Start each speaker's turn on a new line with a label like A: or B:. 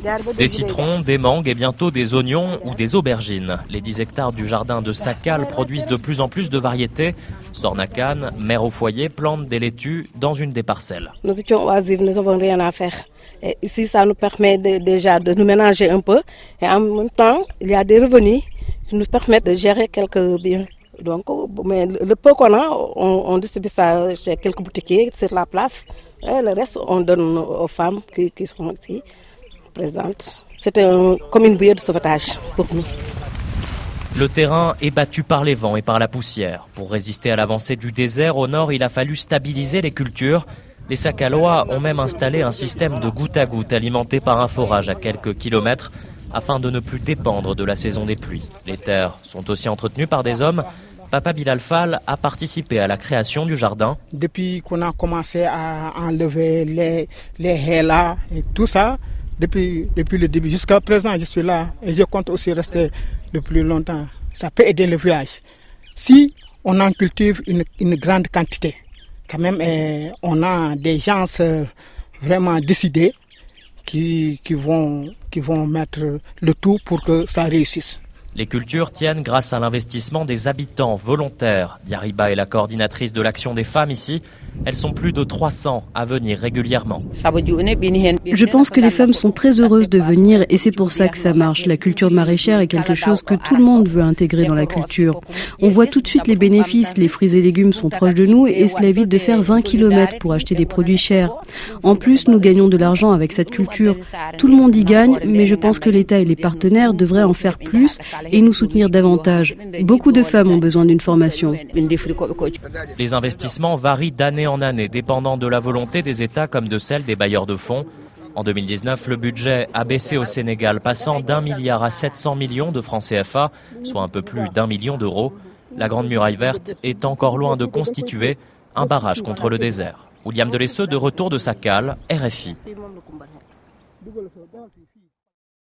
A: Des citrons, des mangues et bientôt des oignons ou des aubergines. Les 10 hectares du jardin de Sakal produisent de plus en plus de variétés. Sornacan, mère au foyer, plante des laitues dans une des parcelles.
B: Nous étions oisifs, nous n'avons rien à faire. Et ici, ça nous permet déjà de nous ménager un peu. Et en même temps, il y a des revenus qui nous permettent de gérer quelques biens. Donc, mais le peu qu'on a, on distribue ça chez quelques boutiquiers sur la place. Et le reste, on donne aux femmes qui sont ici présentes. C'était comme une bouée de sauvetage pour nous.
A: Le terrain est battu par les vents et par la poussière. Pour résister à l'avancée du désert, au nord, il a fallu stabiliser les cultures. Les Sakalois ont même installé un système de goutte à goutte alimenté par un forage à quelques kilomètres afin de ne plus dépendre de la saison des pluies. Les terres sont aussi entretenues par des hommes. Papa Bilal Fall a participé à la création du jardin.
C: Depuis qu'on a commencé à enlever les haies là et tout ça, depuis le début jusqu'à présent, je suis là et je compte aussi rester le plus longtemps. Ça peut aider le village. Si on en cultive une grande quantité, quand même, on a des gens vraiment décidés qui vont mettre le tout pour que ça réussisse.
A: Les cultures tiennent grâce à l'investissement des habitants volontaires. Diariba est la coordinatrice de l'action des femmes ici. Elles sont plus de 300 à venir régulièrement.
D: Je pense que les femmes sont très heureuses de venir et c'est pour ça que ça marche. La culture maraîchère est quelque chose que tout le monde veut intégrer dans la culture. On voit tout de suite les bénéfices. Les fruits et légumes sont proches de nous et cela évite de faire 20 km pour acheter des produits chers. En plus, nous gagnons de l'argent avec cette culture. Tout le monde y gagne, mais je pense que l'État et les partenaires devraient en faire plus et nous soutenir davantage. Beaucoup de femmes ont besoin d'une formation.
A: Les investissements varient d'année en année, dépendant de la volonté des États comme de celle des bailleurs de fonds. En 2019, le budget a baissé au Sénégal, passant d'1 milliard à 700 millions de francs CFA, soit un peu plus d'1 million d'euros. La Grande Muraille Verte est encore loin de constituer un barrage contre le désert. William Delesseux, de retour de Sakal, RFI.